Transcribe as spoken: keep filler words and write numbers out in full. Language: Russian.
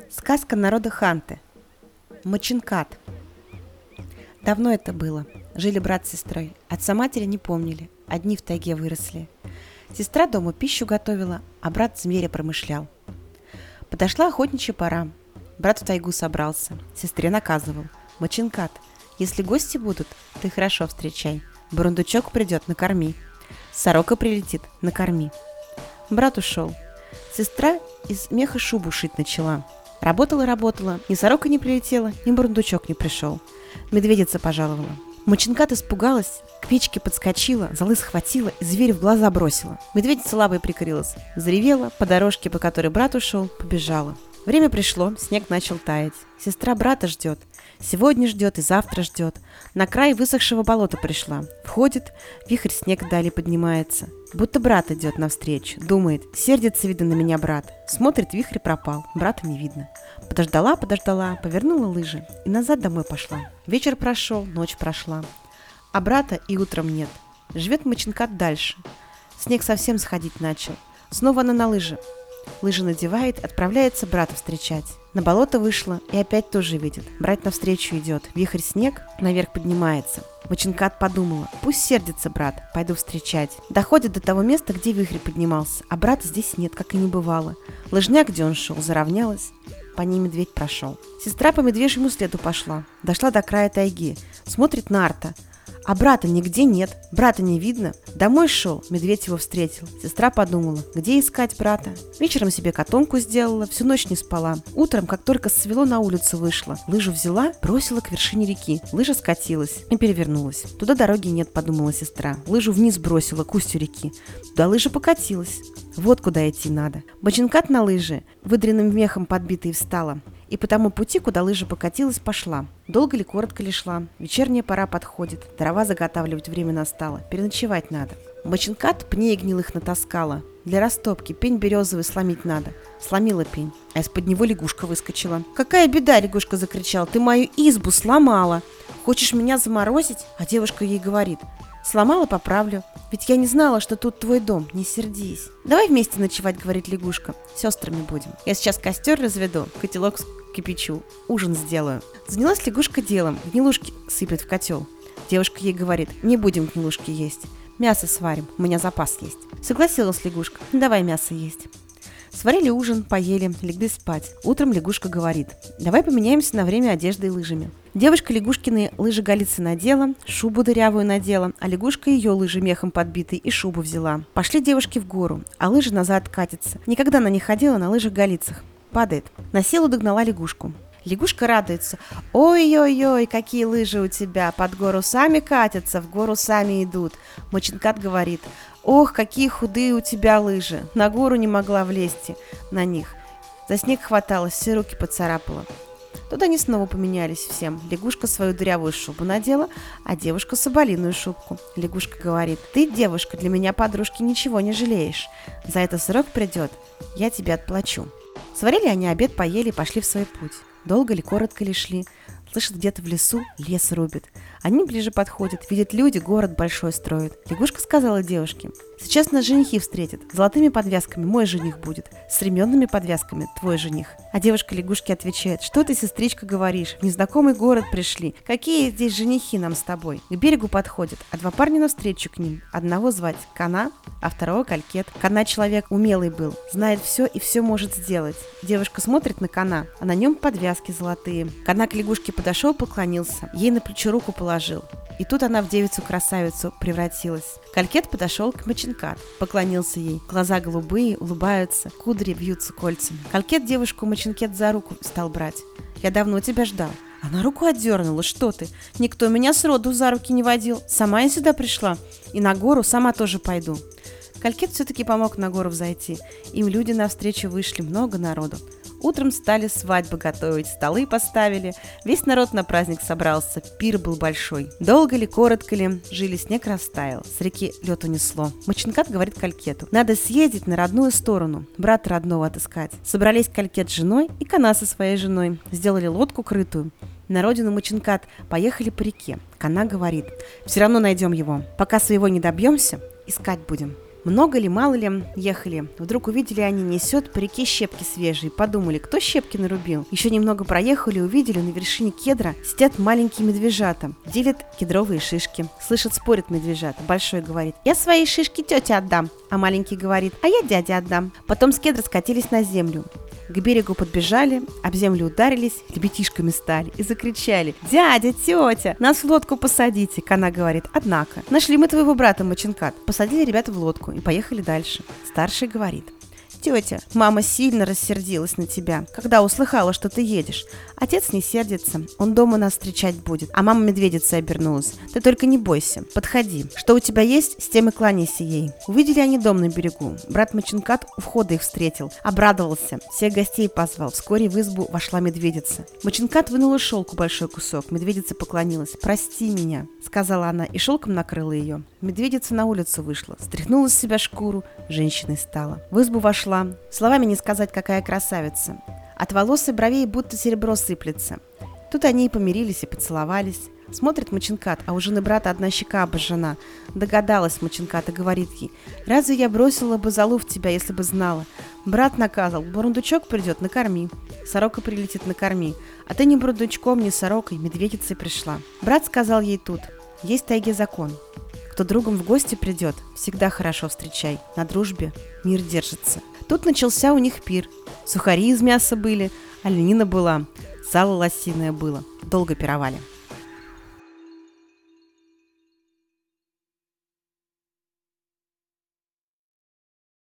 Сказка народа Ханты. Мачинкат. Давно это было. Жили брат с сестрой. Отца матери не помнили. Одни в тайге выросли. Сестра дома пищу готовила, а брат зверя промышлял. Подошла охотничья пора. Брат в тайгу собрался. Сестре наказывал: Мачинкат, если гости будут, ты хорошо встречай. Бурундучок придет — накорми. Сорока прилетит — накорми. Брат ушел. Сестра из меха шубу шить начала. Работала-работала, ни сорока не прилетела, ни бурундучок не пришел. Медведица пожаловала. Мачинкат испугалась, к печке подскочила, золы схватила и зверю в глаза бросила. Медведица лапой прикрылась, заревела, по дорожке, по которой брат ушел, побежала. Время пришло, снег начал таять. Сестра брата ждет. Сегодня ждет и завтра ждет. На край высохшего болота пришла. Входит, вихрь снег вдали поднимается. Будто брат идет навстречу. Думает: сердится, видно, на меня брат. Смотрит, вихрь пропал, брата не видно. Подождала, подождала, повернула лыжи и назад домой пошла. Вечер прошел, ночь прошла. А брата и утром нет. Живет Мачинкат дальше. Снег совсем сходить начал. Снова она на лыжи. Лыжи надевает, отправляется брата встречать. На болото вышла и опять тоже видит. Брат навстречу идет. Вихрь снег наверх поднимается. Мачинкат подумала: пусть сердится брат, пойду встречать. Доходит до того места, где вихрь поднимался, а брата здесь нет, как и не бывало. Лыжняк, где он шел, заровнялась. По ней медведь прошел. Сестра по медвежьему следу пошла. Дошла до края тайги. Смотрит на арта. А брата нигде нет, брата не видно. Домой шел, медведь его встретил. Сестра подумала: где искать брата? Вечером себе котомку сделала, всю ночь не спала. Утром, как только свело, на улицу вышла. Лыжу взяла, бросила к вершине реки. Лыжа скатилась и перевернулась. Туда дороги нет, подумала сестра. Лыжу вниз бросила, к устью реки. Туда лыжа покатилась. Вот куда идти надо. Мачинкат на лыжи, выдренным мехом подбитый, встала. И по тому пути, куда лыжа покатилась, пошла. Долго ли, коротко ли шла. Вечерняя пора подходит. Дрова заготавливать время настало. Переночевать надо. Мачинкат пней гнилых натаскала. Для растопки пень березовый сломить надо. Сломила пень, а из-под него лягушка выскочила. «Какая беда!» — лягушка закричала. «Ты мою избу сломала! Хочешь меня заморозить?» А девушка ей говорит: «Сломала — поправлю. Ведь я не знала, что тут твой дом. Не сердись». «Давай вместе ночевать», — говорит лягушка. «Сестрами будем. Я сейчас костер разведу, котелок кипячу, ужин сделаю». Занялась лягушка делом. Гнилушки сыпет в котел. Девушка ей говорит: «Не будем гнилушки есть. Мясо сварим, у меня запас есть». Согласилась лягушка: «Давай мясо есть». Сварили ужин, поели, легли спать. Утром лягушка говорит: «Давай поменяемся на время одеждой и лыжами». Девушка лягушкины лыжи-галицы надела, шубу дырявую надела, а лягушка ее лыжи мехом подбитые и шубу взяла. Пошли девушки в гору, а лыжи назад катятся. Никогда она не ходила на лыжах-галицах. Падает. На силу догнала лягушку. Лягушка радуется: «Ой-ой-ой, какие лыжи у тебя! Под гору сами катятся, в гору сами идут». Мачинкат говорит: «Ох, какие худые у тебя лыжи! На гору не могла влезть на них. За снег хваталась, все руки поцарапала». Тут они снова поменялись всем. Лягушка свою дырявую шубу надела, а девушка соболиную шубку. Лягушка говорит: «Ты, девушка, для меня, подружки, ничего не жалеешь. За это срок придет, я тебе отплачу». Сварили они обед, поели и пошли в свой путь. Долго ли, коротко ли шли. Слышат, где-то в лесу лес рубят. Они ближе подходят, видят, люди город большой строят. Лягушка сказала девушке: «Сейчас нас женихи встретят. Золотыми подвязками мой жених будет, с ременными подвязками твой жених». А девушка лягушке отвечает: «Что ты, сестричка, говоришь? В незнакомый город пришли. Какие здесь женихи нам с тобой?» К берегу подходят, а два парня навстречу к ним. Одного звать Кана, а второго Калькет. Кана человек умелый был, знает все и все может сделать. Девушка смотрит на Кана, а на нем подвязки золотые. Кана к лягушке подошел, поклонился, ей на плечо руку положил. И тут она в девицу-красавицу превратилась. Калькет подошел к Мачинкат, поклонился ей. Глаза голубые, улыбаются, кудри вьются кольцами. Калькет девушку Мачинкет за руку стал брать. «Я давно тебя ждал». Она руку отдернула: «Что ты? Никто меня сроду за руки не водил. Сама я сюда пришла. И на гору сама тоже пойду». Калькет все-таки помог на гору взойти. Им люди навстречу вышли, много народу. Утром стали свадьбы готовить, столы поставили. Весь народ на праздник собрался, пир был большой. Долго ли, коротко ли, жили, снег растаял, с реки лед унесло. Мачинкат говорит Калькету: «Надо съездить на родную сторону, брата родного отыскать». Собрались Калькет с женой и Кана со своей женой. Сделали лодку крытую. На родину Мачинкат поехали по реке. Кана говорит: «Все равно найдем его. Пока своего не добьемся, искать будем». Много ли, мало ли, ехали. Вдруг увидели они, несет по реке щепки свежие. Подумали, кто щепки нарубил. Еще немного проехали, увидели, на вершине кедра сидят маленькие медвежата. Делят кедровые шишки. Слышат, спорят медвежата. Большой говорит: я свои шишки тете отдам. А маленький говорит: а я дяде отдам. Потом с кедра скатились на землю. К берегу подбежали, об землю ударились, ребятишками стали и закричали: «Дядя, тетя, нас в лодку посадите!» Она говорит: «Однако, нашли мы твоего брата Маченкат». Посадили ребята в лодку и поехали дальше. Старший говорит: «Тетя, мама сильно рассердилась на тебя, когда услыхала, что ты едешь. Отец не сердится, он дома нас встречать будет». А мама медведицей обернулась: «Ты только не бойся, подходи. Что у тебя есть, с тем и кланяйся ей». Увидели они дом на берегу. Брат Маченкат у входа их встретил, обрадовался, всех гостей позвал. Вскоре в избу вошла медведица. Маченкат вынул из шелку большой кусок. Медведица поклонилась: «Прости меня», — сказала она, и шелком накрыла ее. Медведица на улицу вышла, стряхнула с себя шкуру, женщиной стала. В избу вошла. Словами не сказать, какая красавица. От волос и бровей будто серебро сыплется. Тут они и помирились, и поцеловались. Смотрит Маченкат, а у жены брата одна щека обожжена. Догадалась Маченкат и говорит ей: «Разве я бросила бы залу в тебя, если бы знала? Брат наказал: бурундучок придет, накорми. Сорока прилетит, накорми. А ты ни бурундучком, ни сорокой, медведицей пришла». Брат сказал ей тут: «Есть в тайге закон. Кто другом в гости придет, всегда хорошо встречай. На дружбе мир держится». Тут начался у них пир. Сухари из мяса были, оленина была, сало лосиное было. Долго пировали.